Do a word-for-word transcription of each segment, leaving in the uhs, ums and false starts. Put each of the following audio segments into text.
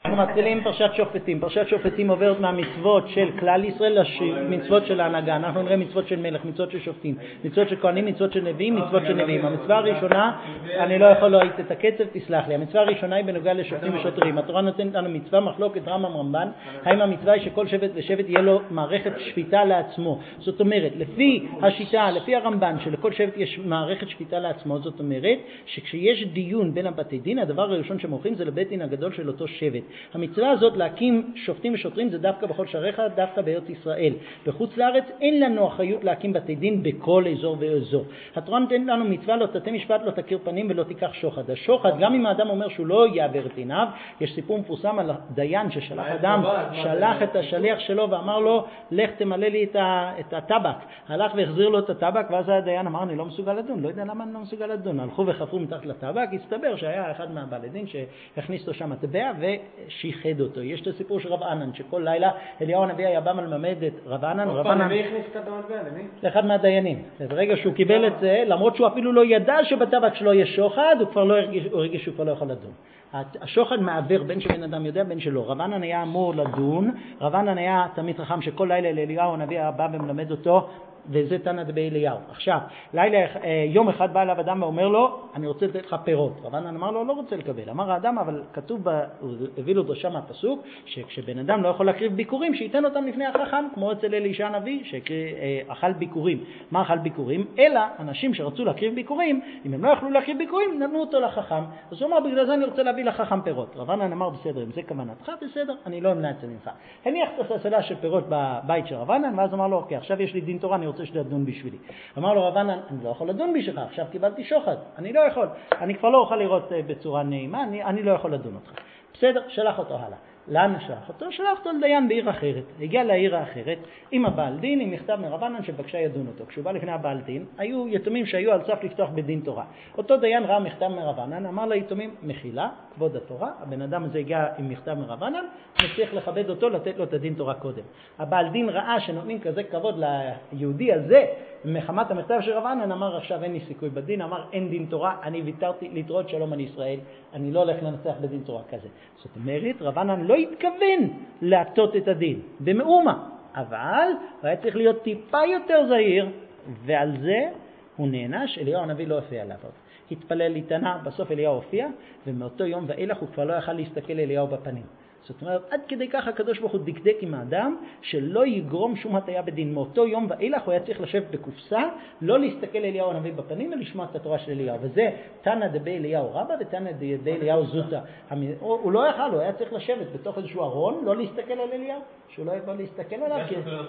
אנחנו מתחילים פרשת שופטים. פרשת שופטים עוברת מהמצוות של כלל ישראל למצוות של ההנהגה. אנחנו נראה מצוות של מלך, מצוות של שופטים, מצוות של כהנים, מצוות של נביאים, מצוות של נביאים. המצווה הראשונה, אני לא יכול להעיט את הקצב, תסלח לי. המצווה הראשונה היא בנוגע לשופטים ושוטרים. התורה נותנת לנו מצווה מחלוקת רמב"ם רמב"ן, האם המצווה היא שכל שבט ושבט יהיה לו מערכת שפיטה לעצמו. זאת אומרת, לפי השיטה, לפי הרמב"ן, שלכל שבט יש מערכת שפיטה לעצמו, זאת אומרת שכשיש דיון בין הבתי דין, הדבר הראשון שמוכרים זה לבית דין הגדול של אותו שבט. המצווה הזאת להקים שופטים ושוטרים זה דווקא בכל שעריך, דווקא בארץ ישראל. בחוץ לארץ אין לנו אחריות להקים בתי דין בכל אזור ואזור. התורה נותנת לנו מצווה לא תטה משפט, לא תכיר פנים ולא תיקח שוחד. השוחד, גם אם האדם אומר שהוא לא יעבר את עיניו, יש סיפור מפורסם על דיין ששלח אדם, שלח את השליח שלו ואמר לו, לך תמלא לי את הטבק. הלך והחזיר לו את הטבק, ואז הדיין אמר, אני לא מסוגל לדון, לא יודע למה אני לא מסוגל לדון. הלכו וחפרו מתחת לטבק, הסתבר שהיה אחד מהבעלי דין שהכניס לו שם מטבע ושיחד אותו. יש את הסיפור של רב ענן, שכל לילה אליהו הנביא היה בא מלמד את רב ענן, רב ענן למי הכניס את המטבע? למי? לאחד מהדיינים. ברגע שהוא קיבל את זה, למרות שהוא אפילו לא ידע שבטבק שלו יש שוחד, הוא כבר לא הרגיש, הוא הרגיש שהוא כבר לא יכול לדון. השוחד מעבר בין שבן אדם יודע בין שלא. רב ענן היה אמור לדון, רב ענן היה תמיד חכם שכל לילה לאליהו הנביא בא ומלמד אותו, וזה תנא דבי אליהו. עכשיו, לילה, יום אחד בא אליו אדם ואומר לו, אני רוצה לתת לך פירות. רב ענן אמר לו, לא רוצה לקבל. אמר האדם, אבל כתוב, הוא הביא לו שם הפסוק, שכשבן אדם לא יכול להקריב ביקורים, שייתן אותם לפני החכם, כמו אצל אלישע הנביא, שאכל ביקורים. מה אכל ביקורים? אלא אנשים שרצו להקריב ביקורים, אם הם לא יכלו להקריב ביקורים, נתנו אותו לחכם. אז הוא אמר, בגלל זה אני רוצה להביא לחכם פירות. רב ענן אמר, בסדר, אם זה כוונתך, בסדר, אני לא אמנע את זה ממך. הניח את הסלסלה של פירות בבית של רב ענן, ואז אמר לו, אוקיי, עכשיו יש לי דין תורה, אני רוצה שתדון בשבילי. אמר לו רב ענן, אני לא יכול לדון בשבילך, עכשיו קיבלתי שוחד, אני לא יכול, אני כבר לא אוכל לראות בצורה נעימה, אני, אני לא יכול לדון אותך. בסדר, שלח אותו הלאה. לאן שלח אותו? שלח אותו לדיין בעיר אחרת. הגיע לעיר האחרת עם הבעל דין, עם מכתב מרב ענן שבקשה ידון אותו. כשהוא בא לפני הבעל דין, היו יתומים שהיו על סף לפתוח בדין תורה. אותו דיין ראה מכתב מרב ענן, אמר ליתומים, מחילה, כבוד התורה, הבן אדם הזה הגיע עם מכתב מרב ענן, צריך לכבד אותו, לתת לו את הדין תורה קודם. הבעל דין ראה שנותנים כזה כבוד ליהודי הזה, מחמת המכתב של רב ענן, אמר עכשיו אין לי סיכוי בדין, אמר אין דין תורה, אני ויתרתי לתרות שלום על ישראל, אני לא הולך לנצח בדין תורה כזה. זאת אומרת, רב ענן לא התכוון להטות את הדין במאומה, אבל הוא היה צריך להיות טיפה יותר זהיר, ועל זה הוא נענש. אליהו הנביא לא הופיע עליו. התפלל להתענה, בסוף אליהו הופיע, ומאותו יום ואילך הוא כבר לא יכל להסתכל אליהו בפנים. זאת אומרת, עד כדי כך הקדוש ברוך הוא דקדק עם האדם שלא יגרום שום הטיה בדין. מאותו יום ואילך הוא היה צריך לשבת בקופסה, לא להסתכל אליהו הנביא בפנים ולשמוע את התורה של אליהו. וזה תנא דבי אליהו רבא ותנא דבי אליהו זוטא. הוא לא יכל, הוא היה צריך לשבת בתוך איזשהו ארון, לא להסתכל על אליהו, שהוא לא יבוא להסתכל עליו.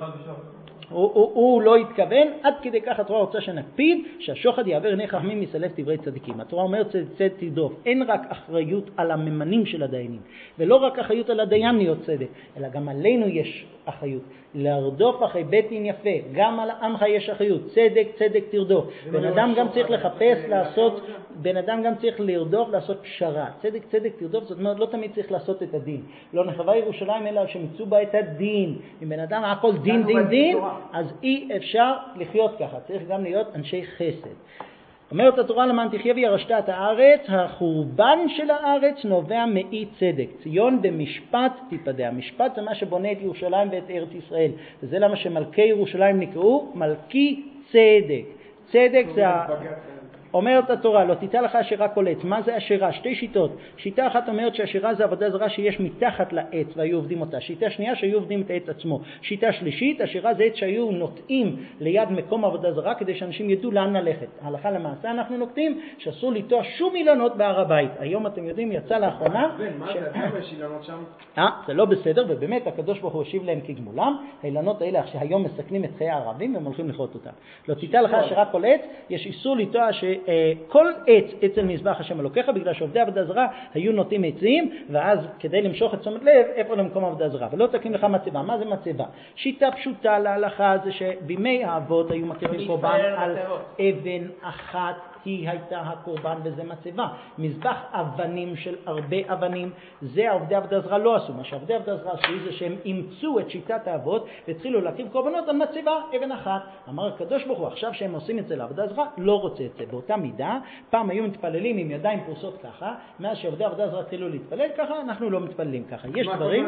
הוא, הוא, הוא לא התכוון. עד כדי כך התורה רוצה שנקפיד שהשוחד יעבר עיני חכמים מסלף דברי צדיקים. התורה אומרת צד תרדוף. אין רק אחריות על הממנים של הדיינים, ולא רק אחריות על הדיין להיות צדק, אלא גם עלינו יש אחריות לרדוף אחרי בית דין יפה. גם על עמך יש אחריות, צדק צדק תרדוף. בן אדם גם צריך לחפש לעשות, בן אדם גם צריך לרדוף לעשות פשרה. צדק צדק תרדוף, זאת אומרת לא תמיד צריך לעשות את הדין. לא נחווה ירושלים אלא שמצאו בה את הדין. אם בן אדם הכל דין דין דין, אז אי אפשר לחיות ככה, צריך גם להיות אנשי חסד. אומרת התורה למען תחיה וירשת את הארץ, החורבן של הארץ נובע מאי צדק. ציון במשפט תיפדה. המשפט זה מה שבונה את ירושלים ואת ארץ ישראל. וזה למה שמלכי ירושלים נקראו מלכי צדק. צדק זה ה... אומרת התורה, לא תיתן לך אשרה כל עץ. מה זה אשרה? שתי שיטות. שיטה אחת אומרת שאשרה זה עבודה זרה שיש מתחת לעץ והיו עובדים אותה. שיטה שנייה שהיו עובדים את העץ עצמו. שיטה שלישית, אשרה זה עץ שהיו נוטעים ליד מקום עבודה זרה כדי שאנשים ידעו לאן ללכת. הלכה למעשה אנחנו נוקטים שאסור לטוע שום אילנות בהר הבית. היום אתם יודעים, יצא לאחרונה... מה זה? כמה יש אילנות שם? אה, זה לא בסדר, ובאמת הקדוש ברוך הוא השיב להם כגמולם. האילנות האלה שהיום מסכנים את חיי הערבים והם הולכים לכרות אותם. לא תיתן לך אשרה כל עץ, יש איסור לטוע ש כל עץ אצל מזבח השם אלוקיך, בגלל שעובדי עבודה זרה היו נוטעים עצים, ואז כדי למשוך את תשומת לב איפה למקום עבודה זרה, ולא תקים לך מצבה. מה זה מצבה? שיטה פשוטה להלכה זה שבימי האבות היו מקריבים קורבן על אבן אחת היא הייתה הקורבן וזה מצבה. מזבח אבנים של הרבה אבנים, זה העובדי עבודה זרה לא עשו. מה שעובדי עבודה זרה עשו זה שהם אימצו את שיטת האבות והתחילו להקריב קורבנות על מצבה אבן אחת. אמר הקדוש ברוך הוא, עכשיו שהם עושים את זה לעבודה זרה, לא רוצה את זה. באותה מידה, פעם היו מתפללים עם ידיים פרוסות ככה, מאז שעובדי עבודה זרה התחילו להתפלל ככה, אנחנו לא מתפללים ככה. יש דברים,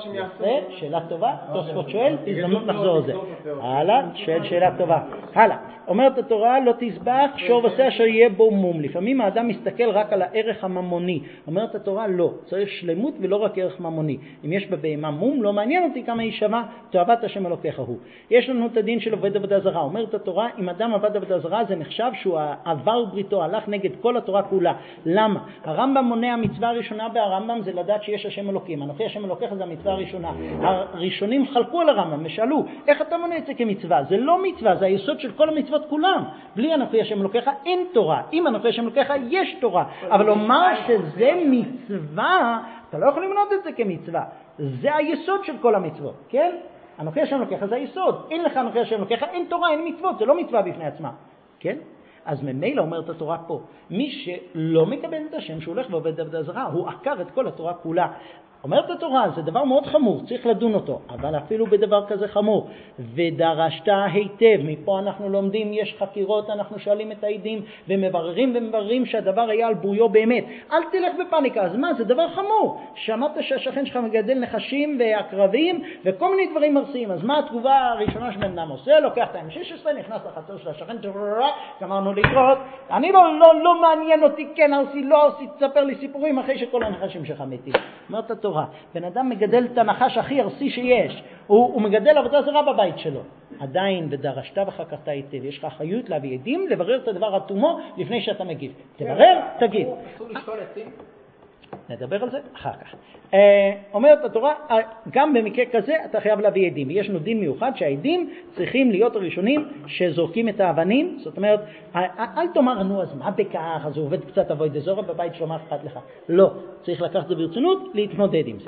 שאלה טובה, תוספות שואל, הזדמנות נחזור על זה. הלאה, שואל שאלה טובה. הלאה, אומרת התורה, לא תזבח שור ושה אשר יהיה בו מום. לפעמים האדם מסתכל רק על הערך הממוני. אומרת התורה, לא, צריך שלמות ולא רק ערך ממוני. אם יש בבהמה מום, לא מעניין אותי כמה היא שווה, תאהבת השם אלוקיך הוא. יש לנו את הדין של עובד עבודה זרה. אומרת התורה, אם אדם עבד עבודה זרה, זה נחשב שהוא עבר בריתו, הלך נגד כל התורה כולה. למה? הרמב"ם מונה המצווה הראשונה בהרמב"ם זה לדעת שיש השם אלוקים. אנוכי השם אלוקיך זה המצווה הראשונה. הראשונים חלקו על הרמב"ם ושאלו, איך אתה מונה את זה כמצווה? זה לא מצווה, זה היסוד של כל המצוות כולם. בלי אנוכי השם אלוקיך אין תורה. אם אנוכי השם אלוקיך יש תורה. אבל לומר שזה מצווה, אתה לא יכול למנות את זה כמצווה. זה היסוד של כל המצוות, כן? אנוכי השם אלוקיך זה היסוד. אין לך אנוכי השם אלוקיך, אין תורה, אין מצוות, זה לא מצווה בפני עצמה, כן? אז ממילא אומרת התורה פה, מי שלא מקבל את השם שהוא הולך ועובד עבודה זרה, הוא עקר את כל התורה כולה. אומרת התורה, זה דבר מאוד חמור, צריך לדון אותו, אבל אפילו בדבר כזה חמור, ודרשת היטב, מפה אנחנו לומדים, יש חקירות, אנחנו שואלים את העדים, ומבררים ומבררים שהדבר היה על בוריו באמת. אל תלך בפניקה, אז מה? זה דבר חמור. שמעת שהשכן שלך מגדל נחשים ועקרבים, וכל מיני דברים מרסיים, אז מה התגובה הראשונה שבן אדם עושה? לוקח את ה-אם שש עשרה, נכנס לחצר של השכן, גמרנו לקרות, אני לא, לא, לא מעניין אותי, כן, ארסי, לא ארסי, תספר לי סיפורים אחרי שכל הנחשים שלך מתים. אומרת התורה, בן אדם מגדל את הנחש הכי ארסי שיש, הוא, הוא מגדל עבודה זרה בבית שלו. עדיין בדרשת וחקרת היטב, יש לך אחריות להביא עדים, לברר את הדבר עד תומו לפני שאתה מגיב. תברר, תגיד. אסור לשתול עצים? נדבר על זה אחר כך. אומרת התורה, גם במקרה כזה אתה חייב להביא עדים. יש לנו דין מיוחד שהעדים צריכים להיות הראשונים שזורקים את האבנים. זאת אומרת, אל תאמר, נו, אז מה בכך? אז הוא עובד קצת עבודה זרה בבית שלו, מה אכפת לך? לא, צריך לקחת זה ברצינות, להתמודד עם זה.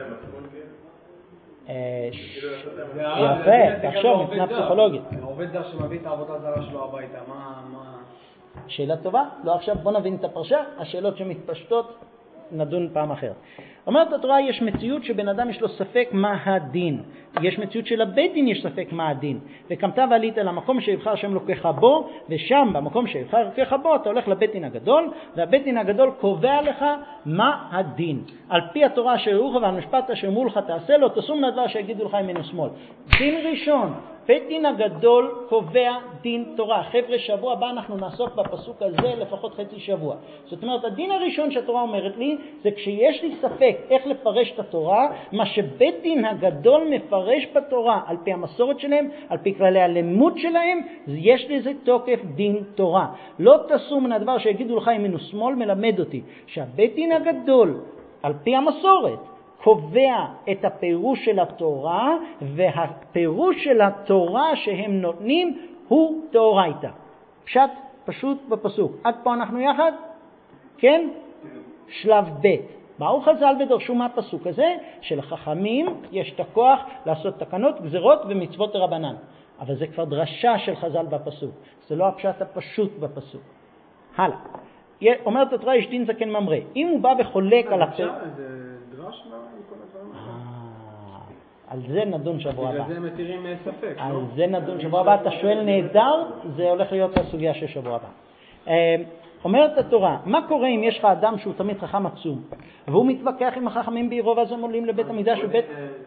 יפה, תחשוב, מבחינה פסיכולוגית. העובד זר שמביא את העבודה זרה שלו הביתה, מה... שאלה טובה. לא, עכשיו בוא נבין את הפרשה. השאלות שמתפשטות נדון פעם אחרת. אומרת התורה, יש מציאות שבן אדם יש לו ספק מה הדין. יש מציאות של הבית דין יש ספק מה הדין. וקמת ועלית למקום שיבחר השם אלוקיך בו, ושם במקום שיבחר אלוקיך בו אתה הולך לבית דין הגדול, והבית דין הגדול קובע לך מה הדין. על פי התורה אשר יראוך ועל משפט אשר אמרו לך תעשה לו, תשום לדבר שיגידו לך ימין ושמאל. דין ראשון, בית דין הגדול קובע דין תורה. חבר'ה, שבוע הבא אנחנו נעסוק בפסוק הזה לפחות חצי שבוע. זאת אומרת, הדין הראשון שהתורה אומרת לי, זה כשיש לי ספק איך לפרש את התורה, מה שבית דין הגדול מפרש בתורה, על פי המסורת שלהם, על פי כללי הלימוד שלהם, יש לזה תוקף דין תורה. לא תעשו מן הדבר שיגידו לך ימין ושמאל, מלמד אותי שהבית דין הגדול, על פי המסורת, קובע את הפירוש של התורה, והפירוש של התורה שהם נותנים הוא תאורייתא. פשט פשוט בפסוק. עד פה אנחנו יחד? כן? שלב ב'. באו חז"ל ודרשו מהפסוק הזה שלחכמים יש את הכוח לעשות תקנות, גזרות ומצוות רבנן. אבל זה כבר דרשה של חז"ל בפסוק. זה לא הפשט הפשוט בפסוק. הלאה. אומרת התורה, יש דין זקן ממרא. אם הוא בא וחולק על הפסוק... דרש מה עם כל הדברים האלה? על זה נדון שבוע הבא. בגלל זה מתירים ספק, לא? על זה נדון שבוע הבא. אתה שואל נהדר, זה הולך להיות הסוגיה של שבוע הבא. אומרת התורה, מה קורה אם יש לך אדם שהוא תמיד חכם עצום, והוא מתווכח עם החכמים בעירו, ואז הם עולים לבית המקדש ובית...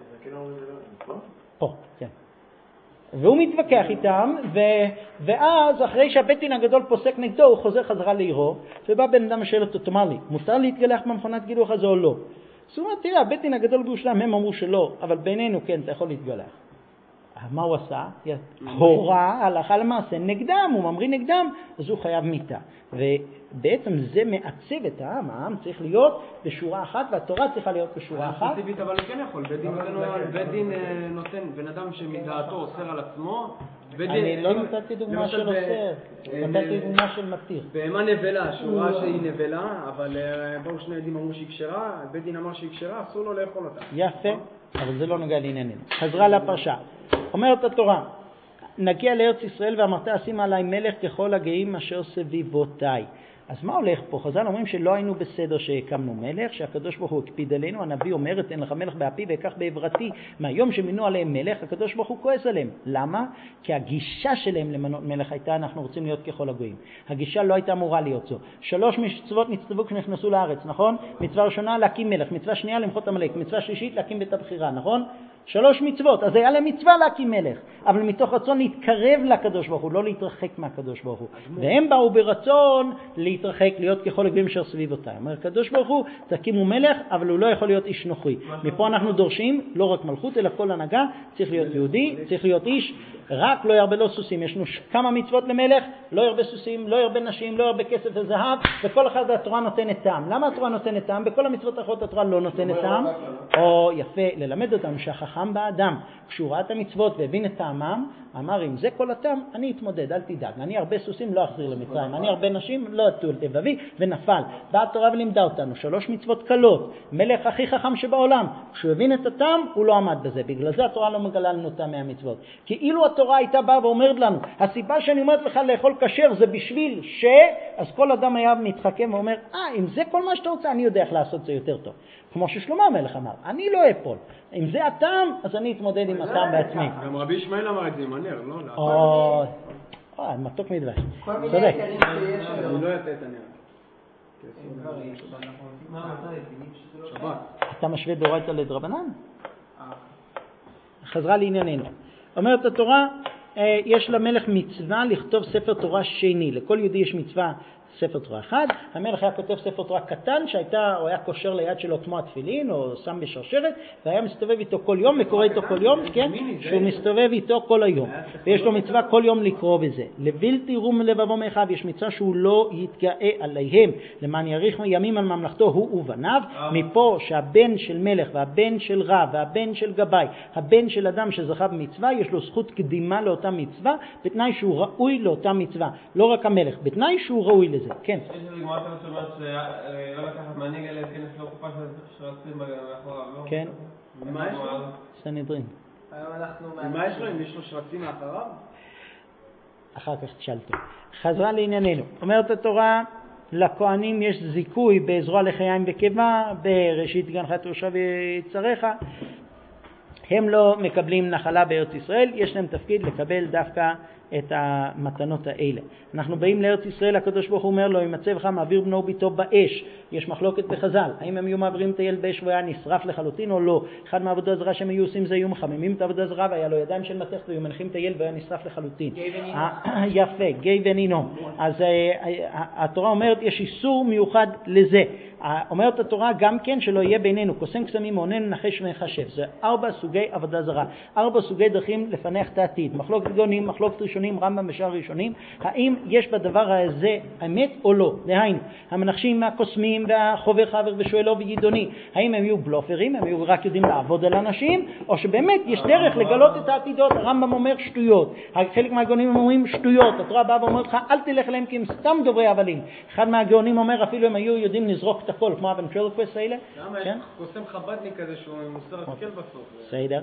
פה, כן. והוא מתווכח איתם, ו... ואז אחרי שהבית דין הגדול פוסק נגדו, הוא חוזר חזרה לעירו, ובא בן אדם ושאל אותו, תאמר לי, מותר להתגלח במכונת גילוח הזה או לא? זאת אומרת, תראה, הבית דין הגדול בירושלים, הם אמרו שלא, אבל בינינו כן, אתה יכול להתגלח. מה הוא עשה? הורה, הלכה למעשה נגדם, הוא ממריא נגדם, אז הוא חייב מיתה. ובעצם זה מעצב את העם, העם צריך להיות בשורה אחת, והתורה צריכה להיות בשורה אחת. ספציפית, אבל הוא כן יכול, בית דין נותן, בן אדם שמדעתו אוסר על עצמו, אני לא נתתי דוגמה של אוסר, נתתי דוגמה של מתיר. בהמה נבלה, שהוא ראה שהיא נבלה, אבל באו שני עדים אמרו שהיא כשרה, בית דין אמר שהיא כשרה, אסור לו לאכול אותה. יפה, אבל זה לא נוגע לענייננו. חזרה לפרשה. אומרת התורה, נגיע לארץ ישראל ואמרת אשים עליי מלך ככל הגאים אשר סביבותיי. אז מה הולך פה? חז"ל אומרים שלא היינו בסדר שהקמנו מלך, שהקדוש ברוך הוא הקפיד עלינו. הנביא אומר, תן לך מלך באפי ואקח בעברתי. מהיום שמינו עליהם מלך, הקדוש ברוך הוא כועס עליהם. למה? כי הגישה שלהם למנות מלך הייתה, אנחנו רוצים להיות ככל הגויים. הגישה לא הייתה אמורה להיות זו. שלוש מצוות נצטוו כשנכנסו לארץ, נכון? מצווה ראשונה להקים מלך, מצווה שנייה למחות עמלק, מצווה שלישית להקים בית הבחירה, נכון? שלוש מצוות, אז היה להם מצווה להקים מלך, אבל מתוך רצון להתקרב לקדוש ברוך הוא, לא להתרחק מהקדוש ברוך הוא. והם באו ברצון להתרחק, להיות ככל הגויים אשר סביבותיי. אומר הקדוש ברוך הוא, תקימו מלך, אבל הוא לא יכול להיות איש נוכרי. מפה אנחנו דורשים לא רק מלכות, אלא כל הנהגה, צריך להיות יהודי, צריך להיות איש, רק לא ירבה לו סוסים. יש לנו כמה מצוות למלך, לא ירבה סוסים, לא ירבה נשים, לא ירבה כסף וזהב, וכל אחד התורה נותנת טעם. למה התורה נותנת טעם? בכל המצוות האחרות התורה לא נותנת טעם. או יפה, ללמד אותנו שהחכם באדם, כשהוא ראה את המצוות והבין את טעמם, אמר, אם זה כל הטעם, אני אתמודד, אל תדאג. אני הרבה סוסים לא אחזיר למצרים, אני הרבה נשים לא אטול לבבי, ונפל. באה התורה ולימדה אותנו, שלוש מצוות קלות, מלך הכי חכם שבעולם. כשהוא הבין את הטעם, הוא לא עמד בזה. בגלל זה התורה לא מגלה לנו אותה מהמצוות. כי אילו התורה הייתה באה ואומרת לנו, הסיבה שאני אומרת לך לאכול כשר זה בשביל ש... אז כל אדם היה מתחכם ואומר, אה, אם זה כל מה שאתה רוצה, אני יודע איך לעשות זה יותר טוב. כמו ששלמה המלך אמר, אני לא אפול. אם זה הטעם, אז אני אתמודד עם הטעם בעצמי. גם רבי ישמעאל אמר את זה עם הנר, לא? או, מתוק מדבש. צודק. הוא לא יעשה את הנר. שבת. אתה משווה דאורייתא לדרבנן? חזרה לענייננו. אומרת התורה, יש למלך מצווה לכתוב ספר תורה שני. לכל יהודי יש מצווה ספר תורה אחד. המלך היה כותב ספר תורה קטן שהייתה, הוא היה קושר ליד שלו כמו התפילין או שם בשרשרת, והיה מסתובב איתו כל יום, מקורא איתו כל יום, כן? שהוא מסתובב איתו כל היום. ויש לו מצווה כל יום לקרוא בזה. לבלתי רום לבבו מאחיו, יש מצווה שהוא לא יתגאה עליהם, למען יאריך ימים על ממלכתו הוא ובניו. מפה שהבן של מלך והבן של רב והבן של גבאי, הבן של אדם שזכה במצווה, יש לו זכות קדימה לאותה מצווה, בתנאי שהוא ראוי לאותה מצווה. לא רק המלך, בתנאי שהוא ראוי לזה. כן. יש לי גמרת שאומרת שלא לקחת מנהיג אלא להיכנס לו קופה שרצים מאחוריו, לא? כן. מה יש לו? סנהדרין. מה יש לו? אם יש לו שרצים מאחריו? אחר כך תשאלתי. חזרה לענייננו. אומרת התורה, לכהנים יש זיכוי בעזרו לחיים וקיבה, בראשית גנך תורשע ויצריך. הם לא מקבלים נחלה בארץ ישראל, יש להם תפקיד לקבל דווקא את המתנות האלה. אנחנו באים לארץ ישראל, הקדוש ברוך הוא אומר לו, ימצא לך מעביר בנו ביתו באש. יש מחלוקת בחז"ל, האם הם יהיו מעבירים את הילד באש והיה נשרף לחלוטין או לא. אחד מהעבודה הזרה שהם היו עושים זה, היו מחממים את העבודה הזרה והיה לו ידיים של מתכת והיו מנחים את הילד והיה נשרף לחלוטין. יפה, גיא ונינו. אז התורה אומרת, יש איסור מיוחד לזה. אומרת התורה גם כן שלא יהיה בינינו קוסם קסמים, מעונן, נחש ומחשב. זה ארבע סוגי עבודה זרה, ארבע סוגי דרכים לפענח את העתיד. מחלוקת גאונים, מחלוקת ראשונים, רמב"ם ושאר ראשונים. האם יש בדבר הזה אמת או לא? דהיינו, המנחשים מהקוסמים והחובר חבר ושואלו וידוני, האם הם יהיו בלופרים, הם יהיו רק יודעים לעבוד על אנשים, או שבאמת יש דרך לגלות את העתידות? הרמב"ם אומר שטויות, חלק מהגאונים אומרים שטויות. התורה באה ואומרת לך אל תלך להם כי הם סתם דוברי הבלים. אחד מהגאונים אומר אפילו הם היו יודעים לזרוק את הכל, כמו הוונטרילוקוויסט האלה. למה? יש קוסם חבדניק כזה שהוא מוסר השכל בסוף. בסדר.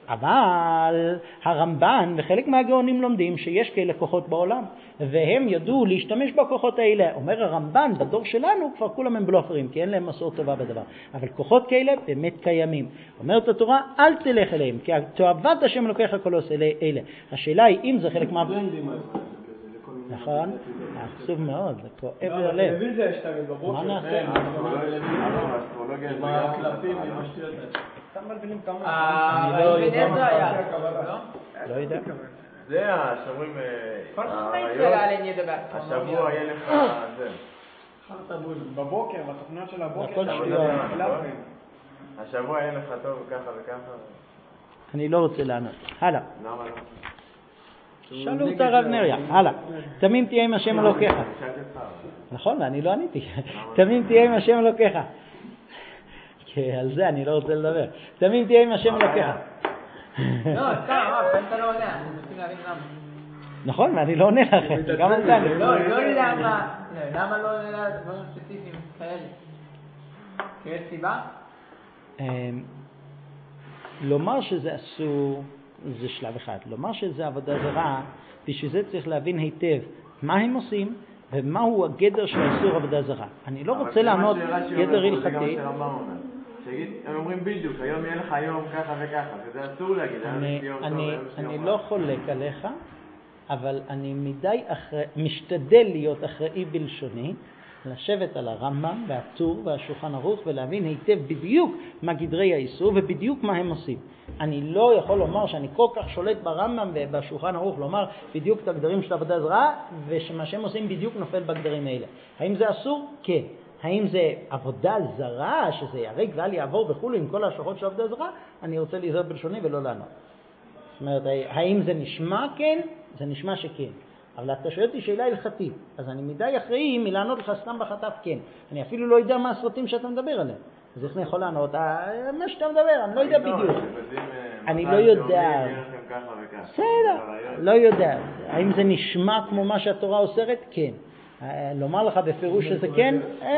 אבל הרמב"ן וחלק מהגאונים לומדים שיש כאלה כוחות בעולם, והם ידעו להשתמש בכוחות האלה. אומר הרמב"ן, בדור שלנו כבר כולם הם בלופרים, כי אין להם מסורת טובה בדבר. אבל כוחות כאלה באמת קיימים. אומרת התורה, אל תלך אליהם, כי תועבת השם לוקח כל עושה אלה. השאלה היא, אם זה חלק מה... נכון, עצוב מאוד, זה כואב ללב. בטלוויזיה יש תמיד בבוקר. מה נעשה? עם הקלפים, עם השטויות האלה. אתם מלבינים כמה? אני לא יודע. לא יודע. זה השבועים... כל חמש שאלה עליהם ידבר. השבוע יהיה לך זה. בבוקר, בתוכניות של הבוקר. הכל שטויות. השבוע יהיה לך טוב ככה וככה. אני לא רוצה לענות. הלאה. למה לא? שאלו אותה רב נריה, הלאה. תמים תהיה עם השם אלוקיך. נכון, אני לא עניתי. תמים תהיה עם השם אלוקיך. כי על זה אני לא רוצה לדבר. תמים תהיה עם השם אלוקיך. לא, סתם, אתה לא עונה. אני רוצים להבין למה. נכון, ואני לא עונה לכם. גם על זה אני לא, לא למה. למה לא עונה לדברים ספציפיים כאלה? יש סיבה? לומר שזה אסור זה שלב אחד. לומר שזה עבודה זרה, בשביל זה צריך להבין היטב מה הם עושים ומהו הגדר של האיסור עבודה זרה. אני לא רוצה לענות גדר הלכתי. הם אומרים בדיוק, היום יהיה לך היום ככה וככה, וזה אסור להגיד. אני לא חולק עליך, אבל אני מדי משתדל להיות אחראי בלשוני, לשבת על הרמב"ם והטור והשולחן ערוך ולהבין היטב בדיוק מה גדרי האיסור ובדיוק מה הם עושים. אני לא יכול לומר שאני כל כך שולט ברמב"ם ובשולחן ערוך לומר בדיוק את הגדרים של עבודה זרה ושמה שהם עושים בדיוק נופל בגדרים האלה. האם זה אסור? כן. האם זה עבודה זרה שזה ירק ואל יעבור וכולי עם כל ההשלכות של עבודה זרה? אני רוצה להיזהר בלשוני ולא לענות. זאת אומרת, האם זה נשמע כן? זה נשמע שכן. אבל אתה שואל אותי שאלה הלכתית, אז אני מדי אחראי מלענות לך סתם בחטף כן. אני אפילו לא יודע מה הסרטים שאתה מדבר עליהם. אז איך אני יכול לענות? מה שאתה מדבר, אני לא יודע בדיוק. אני לא יודע. בסדר, לא יודע. האם זה נשמע כמו מה שהתורה אוסרת? כן. לומר לך בפירוש שזה כן,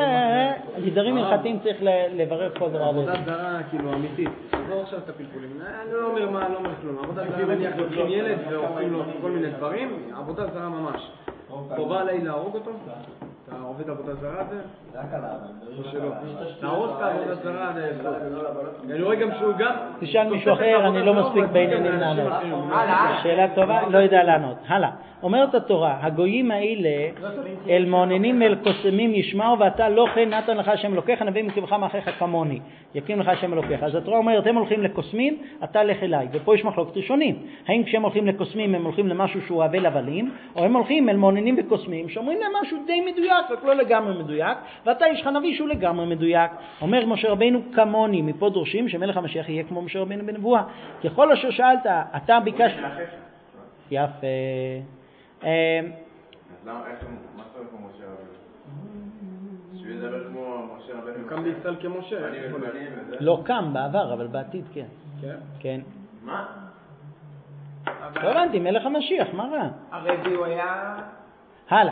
גדרים הלכתיים צריך לברר כל דבר. עבודה זרה כאילו אמיתית, לא עכשיו את הפלפולים, אני לא אומר מה, לא אומר כלום. עבודה זרה מניח לוקחים ילד ועושים לו כל מיני דברים, עבודה זרה ממש. חובה עליי להרוג אותו? אתה עובד עבודה זרה הזה? זה רק עליו. להרוג את העבודה זרה הזה. אני רואה גם שהוא גם... תשאל מישהו אחר, אני לא מספיק בעניינים לענות. שאלה טובה, לא יודע לענות. הלאה. אומרת התורה, הגויים האלה אל מעוננים ואל קוסמים ישמעו ואתה לא כן נתן לך השם אלוקיך נביא מקרבך מאחיך כמוני יקים לך השם אלוקיך. אז התורה אומרת הם הולכים לקוסמים אתה לך אליי, ופה יש מחלוקת ראשונים, האם כשהם הולכים לקוסמים הם הולכים למשהו שהוא הבל הבלים או הם הולכים אל מעוננים וקוסמים שאומרים להם משהו די מדויק רק לא לגמרי מדויק, ואתה יש לך נביא שהוא לגמרי מדויק. אומר משה רבינו כמוני, מפה דורשים שמלך המשיח יהיה כמו משה רבינו בנבואה. ככל אשר שאלת אתה ביקשת יפה. אז למה, איך, מה צריך כמו משה רבינו? שהוא ידבר כמו משה רבינו? הוא קם בישראל כמשה. לא קם בעבר, אבל בעתיד כן. כן? כן. מה? לא הבנתי, מלך המשיח, מה רע? הרבי הוא היה... הלאה.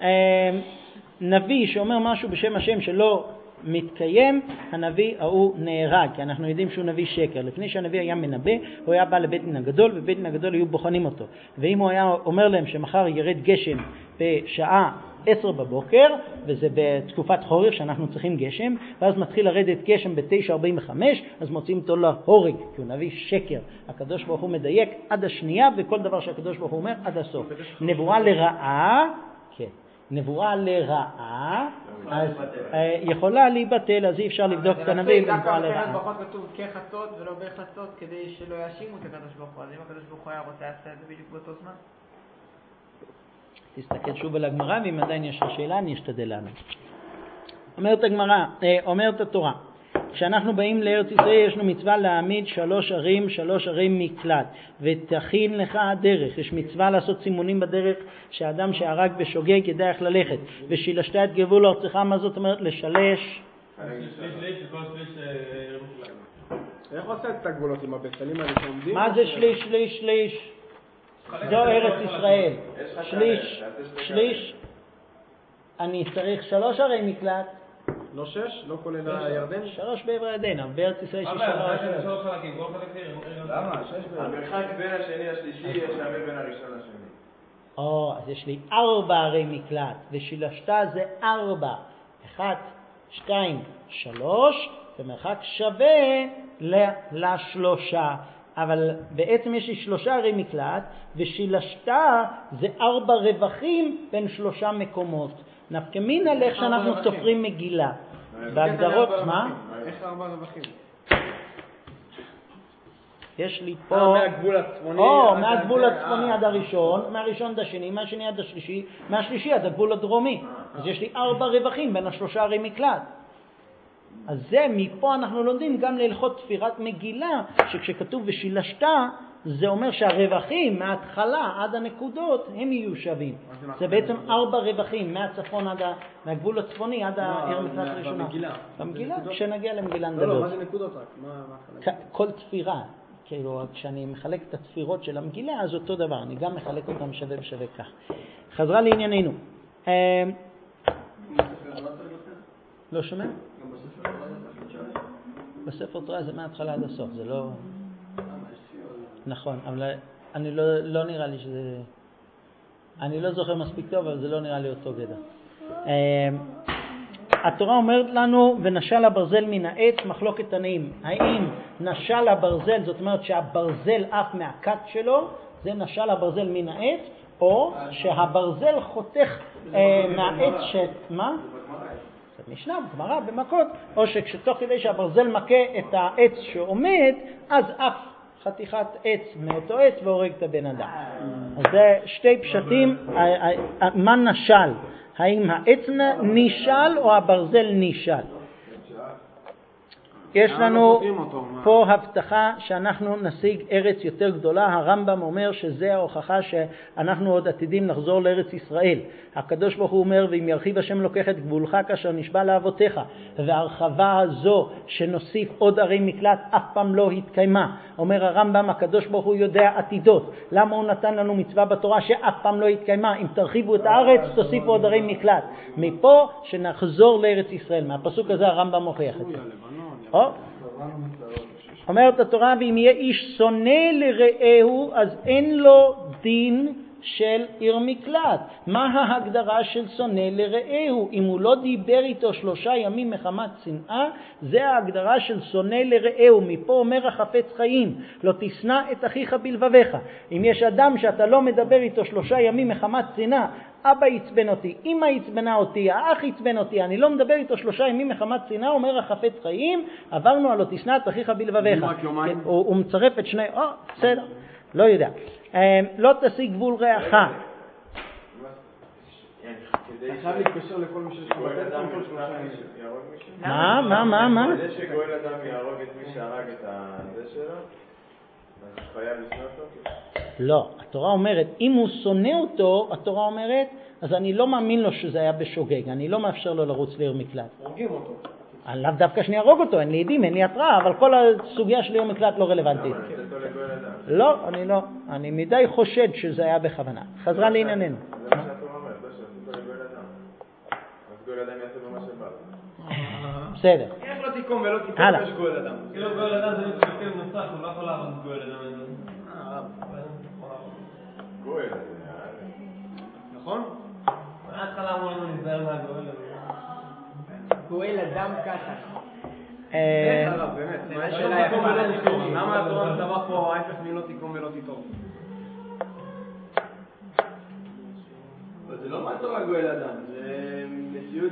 נביא שאומר משהו בשם השם שלא מתקיים, הנביא ההוא נהרג, כי אנחנו יודעים שהוא נביא שקר. לפני שהנביא היה מנבא, הוא היה בא לבית דין הגדול, ובית דין הגדול היו בוחנים אותו. ואם הוא היה אומר להם שמחר ירד גשם בשעה עשר בבוקר, וזה בתקופת חורף שאנחנו צריכים גשם, ואז מתחיל לרדת גשם ב-תשע ארבעים וחמש, אז מוצאים אותו להורג, כי הוא נביא שקר. הקדוש ברוך הוא מדייק עד השנייה, וכל דבר שהקדוש ברוך הוא אומר עד הסוף. נבואה לרעה, כן. נבואה לרעה, אז יכולה להיבטל, אז אי אפשר לבדוק את הנביא בנבואה לרעה. בחוק כתוב כחצות ולא בחצות כדי שלא יאשימו את הקדוש ברוך הוא, אז אם הקדוש ברוך הוא היה רוצה לעשות את זה בדיוק באותו זמן? תסתכל שוב על הגמרא, ואם עדיין יש לך שאלה אני אשתדל לענות. אומרת הגמרא, אומרת התורה, כשאנחנו באים לארץ ישראל יש לנו מצווה להעמיד שלוש ערים, שלוש ערים מקלט, ותכין לך הדרך. יש מצווה לעשות סימונים בדרך שהאדם שהרג בשוגג ידע איך ללכת. ושילשת את גבול ארצך, מה זאת אומרת? לשלש. איך עושה את הגבולות עם הבצלים האלה שעומדים? מה זה שליש, שליש, שליש? זו ארץ ישראל. שליש, שליש. אני צריך שלוש ערי מקלט. לא שש? לא כולל הירדן? שלוש בעבר הירדן, אבל בארץ ישראל יש שלוש. למה? שש בעבר. המרחק בין השני לשלישי יש שווה בין הראשון לשני. או, אז יש לי ארבע ערי מקלט, ושילשתה זה ארבע. אחת, שתיים, שלוש, ומרחק שווה לשלושה. אבל בעצם יש לי שלושה ערי מקלט, ושילשתה זה ארבע רווחים בין שלושה מקומות. נפקמין על איך שאנחנו סופרים מגילה. בהגדרות, מה? איך ארבע רווחים? יש לי פה... מהגבול הצפוני... או, מהגבול הצפוני עד הראשון, מהראשון עד השני, מהשני עד השלישי, מהשלישי עד הגבול הדרומי. אז יש לי ארבע רווחים בין השלושה ערי מקלט. אז זה, מפה אנחנו לומדים גם להלכות תפירת מגילה, שכשכתוב ושילשתה, זה אומר שהרווחים מההתחלה עד הנקודות הם יהיו שווים. זה בעצם ארבע רווחים מהצפון עד מהגבול הצפוני עד העיר מקלט הראשונה. במגילה. במגילה, כשנגיע למגילה נדבר. לא, לא, מה זה נקודות רק? מה כל תפירה. כאילו, כשאני מחלק את התפירות של המגילה, אז אותו דבר. אני גם מחלק אותם שווה בשווה כך. חזרה לענייננו. לא שומע? בספר תורה זה מההתחלה עד הסוף, זה לא... נכון, אבל אני לא, לא נראה לי שזה... אני לא זוכר מספיק טוב, אבל זה לא נראה לי אותו גדר. התורה אומרת לנו, ונשל הברזל מן העץ, מחלוקת תנאים. האם נשל הברזל, זאת אומרת שהברזל עף מהקט שלו, זה נשל הברזל מן העץ, או שהברזל חותך אה, מהעץ ש... מה? זה משנה, גמרא, במכות, או שכשתוך כדי שהברזל מכה את העץ שעומד, אז עף חתיכת עץ מאותו עץ והורג את הבן אדם. אז זה שתי פשטים. מה נשל? האם העץ נשל או הברזל נשל? יש לנו פה הבטחה שאנחנו נשיג ארץ יותר גדולה. הרמב"ם אומר שזה ההוכחה שאנחנו עוד עתידים לחזור לארץ ישראל. הקדוש ברוך הוא אומר, ואם ירחיב השם לוקח את גבולך כאשר נשבע לאבותיך, וההרחבה הזו שנוסיף עוד ערי מקלט אף פעם לא התקיימה. אומר הרמב"ם, הקדוש ברוך הוא יודע עתידות. למה הוא נתן לנו מצווה בתורה שאף פעם לא התקיימה? אם תרחיבו את הארץ תוסיפו עוד ערי מקלט. מפה שנחזור לארץ ישראל. מהפסוק הזה הרמב"ם מוכיח את זה. אומרת התורה, ואם יהיה איש שונא לרעהו אז אין לו דין של עיר מקלט. מה ההגדרה של שונא לרעהו? אם הוא לא דיבר איתו שלושה ימים מחמת שנאה, זה ההגדרה של שונא לרעהו. מפה אומר החפץ חיים, לא תשנא את אחיך בלבביך. אם יש אדם שאתה לא מדבר איתו שלושה ימים מחמת שנאה, אבא יצבן אותי, אמא יצבנה אותי, האח יצבן אותי, אני לא מדבר איתו שלושה ימים מחמת שנאה, אומר החפץ חיים, עברנו על לא תשנא את אחיך בלבביך. הוא מצרף את שני, או, בסדר, לא יודע. לא תשיג גבול רעך. עכשיו להתקשר לכל מי שיש לו אדם כל שלושה ימים. מה, מה, מה, מה? זה שגואל אדם יהרוג את מי שהרג את הזה שלו, אז הוא חייב לשנוא אותו? לא, התורה אומרת, אם הוא שונא אותו, התורה אומרת, אז אני לא מאמין לו שזה היה בשוגג, אני לא מאפשר לו לרוץ לעיר מקלט. הורגים אותו. אני לאו דווקא שאני ארוג אותו, אין לי עדים, אין לי התראה, אבל כל הסוגיה של עיר מקלט לא רלוונטית. למה? זה אותו לגואל אדם. לא, אני לא. אני מדי חושד שזה היה בכוונה. חזרה לענייננו. זה מה שהתורה אומרת, לא שעשו לגואל אדם. אז גואל אדם יעשה במה שבא. בסדר. איך לא תיקום ולא תיקום יש גואל אדם? כאילו גואל אדם זה מתקלקל נוסף, הוא לא יכול לעבוד גואל אדם. גואל, נכון? מההתחלה אמרו לנו להיזהר מהגואל הזה. גואל אדם ככה. איך הרב, באמת, מה השאלה יפה? למה התורה מצווה פה ההפך מלא תיקום ולא תיטור? זה לא מהתורה גואל אדם, זה מציאות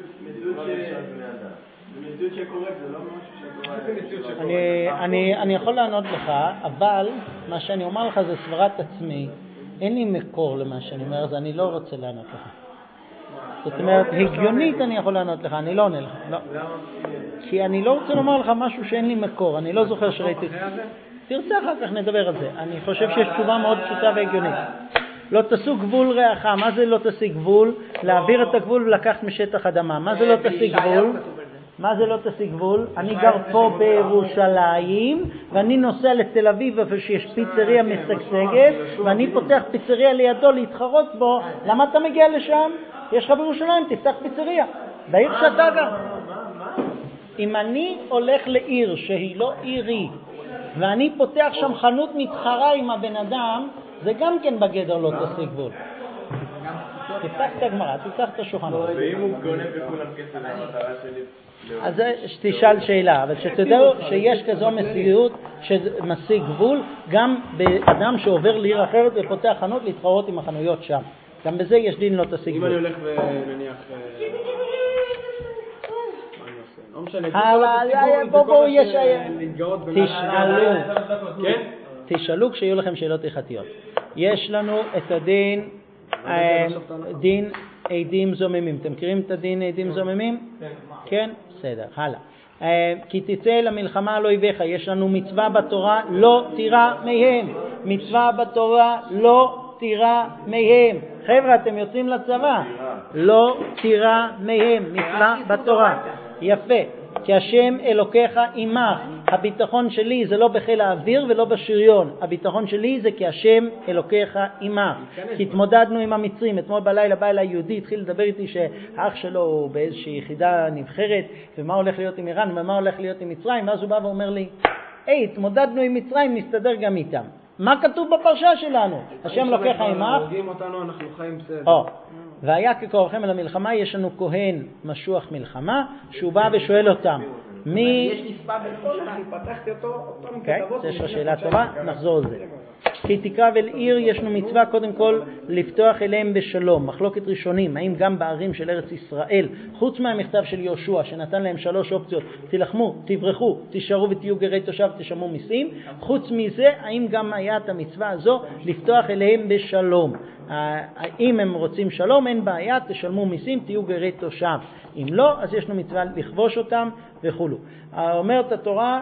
מציאות שקורית, זה לא משהו שקורה. אני אני יכול לענות לך, אבל מה שאני אומר לך זה סברת עצמי. אין לי מקור למה שאני אומר, אז אני לא רוצה לענות לך. זאת אומרת, הגיונית אני יכול לענות לך, אני לא עונה לך. לא. כי אני לא רוצה לומר לך משהו שאין לי מקור, אני לא זוכר שראיתי. תרצה אחר כך נדבר על זה. אני חושב שיש תשובה מאוד פשוטה והגיונית. לא תשיג גבול רעך. מה זה לא תשיג גבול? להעביר את הגבול ולקחת משטח אדמה. מה זה לא תשיג גבול? מה זה לא תשיג גבול? אני גר פה בירושלים ואני נוסע לתל אביב איפה שיש פיצריה משגשגת ואני פותח פיצריה לידו להתחרות בו. למה אתה מגיע לשם? יש לך בירושלים, תפתח פיצריה בעיר שאתה גר. אם אני הולך לעיר שהיא לא עירי ואני פותח שם חנות מתחרה עם הבן אדם, זה גם כן בגדר לא תשיג גבול. תפתח את הגמרא, תפתח את השולחן. ואם הוא גונב בכולם כסף למטרה שלי? אז תשאל שאלה, אבל שתדעו שיש כזו מציאות שמשיג גבול גם באדם שעובר לעיר אחרת ופותח חנות להתחרות עם החנויות שם. גם בזה יש דין לא תשיג גבול. אם אני הולך ונניח... לא משנה, בואו בואו יש... להתגאות בין... תשאלו, כן? תשאלו כשיהיו לכם שאלות הלכתיות. יש לנו את הדין, דין עדים זוממים. אתם מכירים את הדין עדים זוממים? כן? בסדר, הלאה. כי תצא למלחמה על אויביך. יש לנו מצווה בתורה, לא תירא מהם. מצווה בתורה, לא תירא מהם. חבר'ה, אתם יוצאים לצבא. לא תירא מהם. מצווה בתורה. יפה. כי השם אלוקיך עמך. הביטחון שלי זה לא בחיל האוויר ולא בשריון. הביטחון שלי זה כי השם אלוקיך עמך. כי התמודדנו עם המצרים. אתמול בלילה בא אליי יהודי, התחיל לדבר איתי שהאח שלו הוא באיזושהי יחידה נבחרת, ומה הולך להיות עם איראן ומה הולך להיות עם מצרים. ואז הוא בא ואומר לי, היי, התמודדנו עם מצרים, נסתדר גם איתם. מה כתוב בפרשה שלנו? השם לוקח עמך. הורגים אותנו, אנחנו חיים בסדר. או, והיה כקורכם אל המלחמה, יש לנו כהן משוח מלחמה, שהוא בא ושואל אותם, מי... יש נספה במשפט. פתחתי אותו, אותם אוקיי, כתבות. יש לך שאלה טובה, נחזור על זה. כי תקרב אל עיר, יש לנו מצווה קודם כל לפתוח אליהם בשלום. מחלוקת ראשונים, האם גם בערים של ארץ ישראל, חוץ מהמכתב של יהושע שנתן להם שלוש אופציות, תלחמו, תברחו, תישארו ותהיו גרי תושב, תשלמו מיסים, חוץ מזה, האם גם היה את המצווה הזו לפתוח אליהם בשלום? אם הם רוצים שלום, אין בעיה, תשלמו מיסים, תהיו גרי תושב. אם לא, אז יש לנו מצווה לכבוש אותם וכולו. אומרת התורה,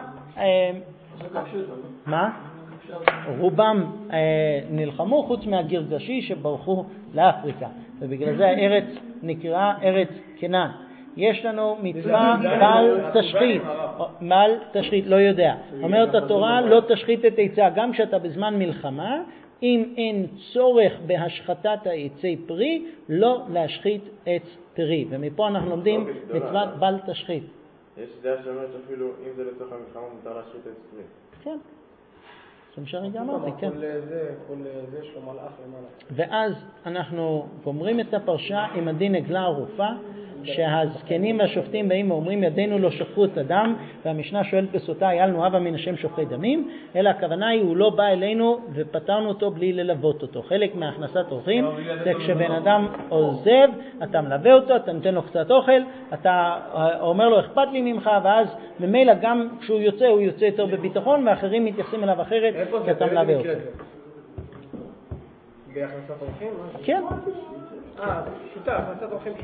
מה? רובם אה, נלחמו חוץ מהגרגשי שברחו לאפריקה, ובגלל זה הארץ נקרא ארץ כנען. יש לנו מצווה בל תשחית, בל תשחית, לא יודע. אומרת התורה, לא תשחית את עצה, גם כשאתה בזמן מלחמה, אם אין צורך בהשחטת העצי פרי, לא להשחית עץ פרי. ומפה אנחנו לומדים מצוות בל תשחית. יש דעה שאומרת שאפילו אם זה לצורך המלחמה מותר להשחית עץ פרי. כן. זה משנה גם אמרתי, כן. כל זה, כל זה יש לו מלאך למעלה. ואז אנחנו גומרים את הפרשה עם הדין עגלה ערופה, שהזקנים והשופטים באים ואומרים ידינו לא שפכו את הדם, והמשנה שואלת בסוטה היה לנו הווה מן השם שופכי דמים, אלא הכוונה היא הוא לא בא אלינו ופתרנו אותו בלי ללוות אותו. חלק מהכנסת אורחים זה כשבן אדם עוזב, אתה מלווה אותו, אתה נותן לו קצת אוכל, אתה אומר לו אכפת לי ממך, ואז ממילא גם כשהוא יוצא הוא יוצא יותר בביטחון, ואחרים מתייחסים אליו אחרת כי אתה מלווה אותו. בהכנסת אורחים? כן. אה, פשוטה, הכנסת אורחים